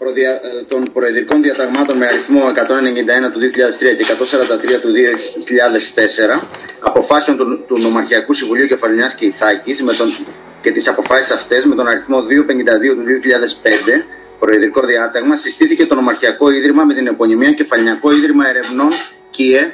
των προεδρικών διαταγμάτων με αριθμό 191 του 2003 και 143 του 2004, αποφάσεων του Νομαρχιακού Συμβουλίου Κεφαλονιάς και Ιθάκης και τις αποφάσεις αυτές με τον αριθμό 252 του 2005, προεδρικό διάταγμα, συστήθηκε το Νομαρχιακό Ίδρυμα με την επωνυμία Κεφαλονιακό Ίδρυμα Ερευνών ΚΙΕ,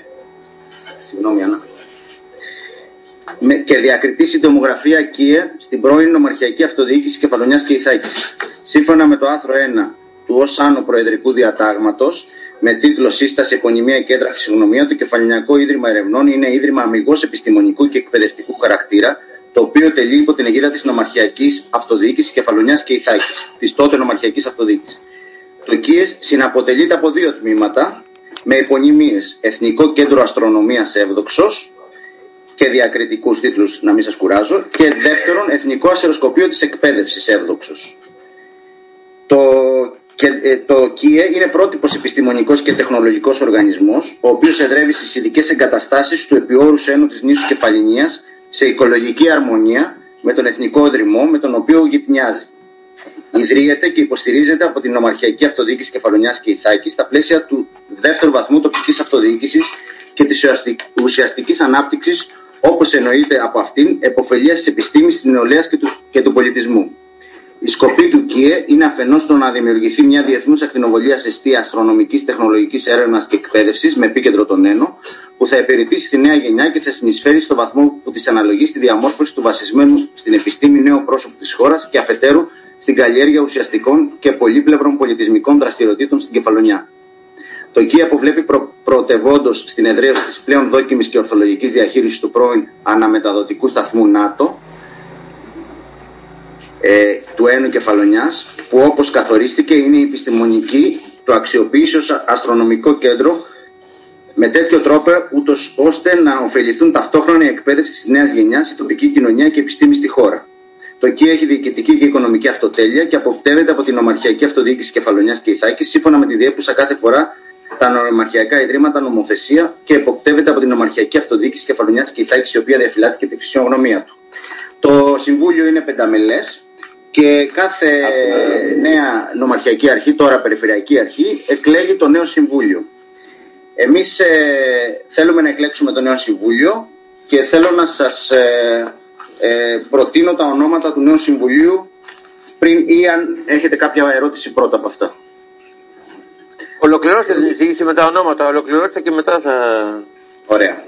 και διακριτή συντομογραφία ΚΙΕ στην πρώην Νομαρχιακή Αυτοδιοίκηση Κεφαλονιάς και Ιθάκης. Σύμφωνα με το άρθρο 1 του ως άνω Προεδρικού Διατάγματος, με τίτλο Σύσταση, Επωνυμία και Έντρα Φυσιογνωμία, το Κεφαλονιακό Ίδρυμα Ερευνών είναι ίδρυμα αμιγώς επιστημονικού και εκπαιδευτικού χαρακτήρα, το οποίο τελεί υπό την αιγίδα της Νομαρχιακής Αυτοδιοίκησης Κεφαλονιάς και Ιθάκης, της τότε Νομαρχιακής Αυτοδιοίκησης. Το ΚΙΕ συναποτελείται από δύο τμήματα με επωνυμίες Εθνικό Κέντρο Αστρονομίας Εύδοξος και διακριτικούς τίτλους, να μην σας κουράζω, και δεύτερον Εθνικό Αστεροσκοπείο της Εκπαίδευσης Εύδοξος. Το ΚΙΕ είναι πρότυπος επιστημονικός και τεχνολογικός οργανισμός, ο οποίος εδρεύει στις ειδικές εγκαταστάσεις του επιόρους ένου της νήσου Κεφαληνίας σε οικολογική αρμονία με τον Εθνικό Δρυμό με τον οποίο γειτνιάζει. Ιδρύεται και υποστηρίζεται από την Νομαρχιακή Αυτοδιοίκηση Κεφαλονιάς και Ιθάκης στα πλαίσια του δεύτερου βαθμού τοπικής αυτοδιοίκησης και της ουσιαστικής ανάπτυξης, όπως εννοείται από αυτήν, επωφελίας της επιστήμης, της νεολαίας και του πολιτισμού. Η σκοπή του ΚΙΕ είναι αφενός το να δημιουργηθεί μια διεθνούς ακτινοβολίας εστία αστρονομικής, τεχνολογικής έρευνας και εκπαίδευσης με επίκεντρο τον Ένο, που θα υπηρετήσει τη νέα γενιά και θα συνεισφέρει στο βαθμό που της αναλογεί στη διαμόρφωση του βασισμένου στην επιστήμη νέου πρόσωπου της χώρας και αφετέρου στην καλλιέργεια ουσιαστικών και πολύπλευρων πολιτισμικών δραστηριοτήτων στην Κεφαλονιά. Το ΚΙΕ αποβλέπει πρωτευόντως στην εδραίωση της πλέον δόκιμης και ορθολογικής διαχείρισης του πρώην αναμεταδοτικού σταθμού ΝΑΤΟ, του Ένου Κεφαλονιάς, που όπως καθορίστηκε είναι η επιστημονική, το αξιοποίησε ως αστρονομικό κέντρο με τέτοιο τρόπο ούτως ώστε να ωφεληθούν ταυτόχρονα η εκπαίδευση της νέας γενιάς, η τοπική κοινωνία και η επιστήμη στη χώρα. Το ΚΙΕ έχει διοικητική και οικονομική αυτοτέλεια και αποπτεύεται από την Νομαρχιακή Αυτοδιοίκηση Κεφαλονιάς και Ιθάκης, σύμφωνα με τη διέπουσα κάθε φορά τα νομαρχιακά ιδρύματα νομοθεσία, και εποπτεύεται από την Νομαρχιακή Αυτοδιοίκηση Κεφαλονιάς και Ιθάκης, η οποία διαφυλάττει και τη φυσιογνωμία του. Το Συμβούλιο είναι πενταμελές και κάθε νέα νομαρχιακή αρχή, τώρα περιφερειακή αρχή, εκλέγει το νέο Συμβούλιο. Εμείς θέλουμε να εκλέξουμε το νέο Συμβούλιο και θέλω να σας προτείνω τα ονόματα του νέου Συμβουλίου πριν, ή αν έχετε κάποια ερώτηση πρώτα από αυτά. Ολοκληρώστε την εισήγηση με τα ονόματα, ολοκληρώστε και μετά θα... Ωραία.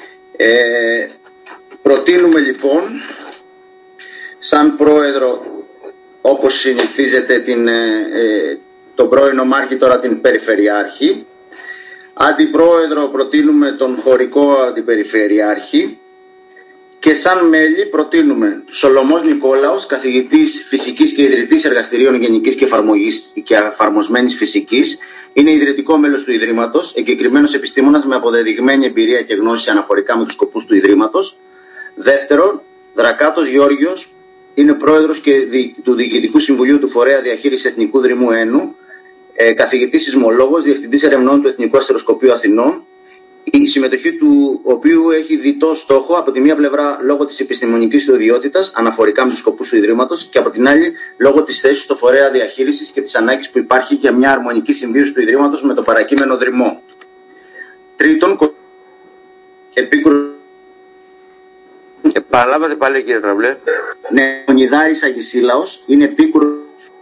Προτείνουμε λοιπόν σαν πρόεδρο, όπως συνηθίζεται, τον πρώην νομάρχη, τώρα την Περιφερειάρχη. Αντιπρόεδρο προτείνουμε τον χωρικό αντιπεριφερειάρχη. Και σαν μέλη προτείνουμε Σολωμός Νικόλαος, καθηγητής φυσικής και ιδρυτής εργαστηρίων γενικής και εφαρμοσμένης φυσικής. Είναι ιδρυτικό μέλος του Ιδρύματος, εγκεκριμένος επιστήμονας με αποδεδειγμένη εμπειρία και γνώση αναφορικά με τους σκοπούς του Ιδρύματος. Δεύτερον, Δρακάτος Γιώργιος, είναι πρόεδρος και του Διοικητικού Συμβουλίου του Φορέα Διαχείρισης Εθνικού Δρυμού Ένου, καθηγητής σεισμολόγος, διευθυντής ερευνών του Εθνικού Αστεροσκοπείου Αθηνών, η συμμετοχή του οποίου έχει διτό στόχο, από τη μία πλευρά λόγω της επιστημονικής του ιδιότητας αναφορικά με τους σκοπούς του Ιδρύματος, και από την άλλη λόγω της θέσης στο Φορέα Διαχείρισης και της ανάγκης που υπάρχει για μια αρμονική συμβίωση του Ιδρύματος με το παρακείμενο Δρυμό. Τρίτον, επίκουρο. Επαναλάβατε πάλι, κύριε Τραβλέ. Ναι, ο Νιδάρης Αγισίλαος είναι επίκουρο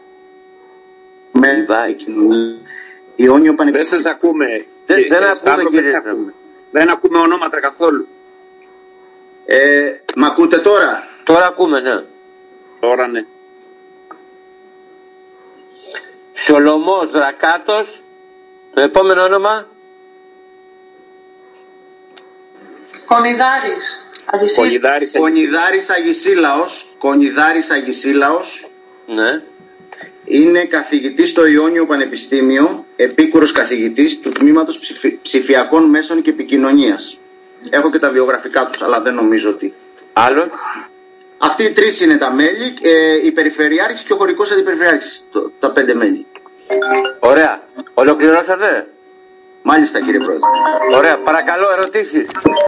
με Ιόνιο Πανεπιστήμιο. Δεν σας ακούμε. Δεν ακούμε, κύριε. Δεν ακούμε ονόματα καθόλου. Μ' ακούτε τώρα? Τώρα ακούμε, ναι. Τώρα ναι. Σολωμός Δρακάτος. Το επόμενο όνομα. Κονιδάρης Αγισίλαος. Ναι. Είναι καθηγητής στο Ιόνιο Πανεπιστήμιο, επίκουρος καθηγητής του Τμήματος Ψηφιακών Μέσων και Επικοινωνίας. Έχω και τα βιογραφικά τους, αλλά δεν νομίζω ότι... Άλλος. Αυτοί οι τρεις είναι τα μέλη, η Περιφερειάρχης και ο χωρικός αντιπεριφερειάρχης, τα 5 μέλη. Ωραία. Ολοκληρώσατε? Μάλιστα, κύριε Πρόεδρε. Ωραία. Παρακαλώ, ερωτήσεις.